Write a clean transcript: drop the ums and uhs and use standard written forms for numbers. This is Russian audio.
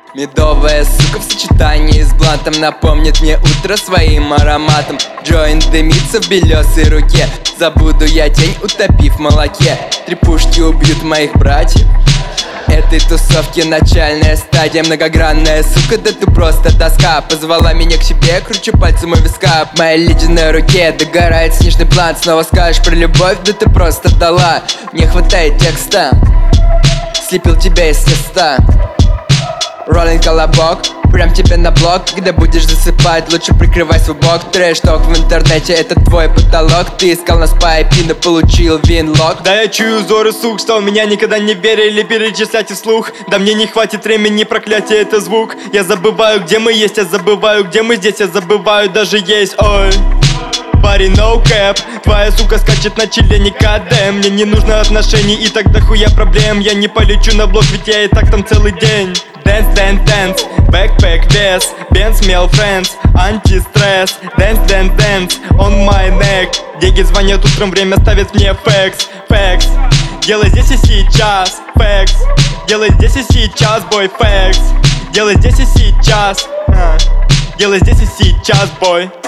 Медовая сука в сочетании с блантом напомнит мне утро своим ароматом. Джойнт дымится в белесой руке. Забуду я тень, утопив в молоке. Три пушки убьют моих братьев. Этой тусовки начальная стадия. Многогранная сука, да ты просто доска. Позвала меня к себе, кручу пальцем у виска. В моей ледяной руке догорает снежный план. Снова скажешь про любовь, да ты просто дала. Не хватает текста, слепил тебя из теста. Роллинг колобок, прям тебе на блок. Когда будешь засыпать, лучше прикрывай свой бок. Трэш-ток в интернете, это твой потолок. Ты искал нас по IP, но получил винлок. Да я чую зоры, сук, что в меня никогда не верили. Перечислять и вслух, да мне не хватит времени, проклятие это звук. Я забываю, где мы есть, я забываю, где мы здесь. Я забываю даже есть, ой. Парень, no cap, твоя сука скачет на члене КД. Мне не нужно отношений и так дохуя проблем. Я не полечу на блок, ведь я и так там целый день. Dance, dance, dance, backpack, вес, Benz, mail friends, антистресс. Dance, dance, dance, on my neck. Деги звонят утром, время ставит мне фэкс, фэкс. Делай здесь и сейчас, фэкс. Делай здесь и сейчас, бой, фэкс. Делай здесь и сейчас, делай здесь и сейчас, бой.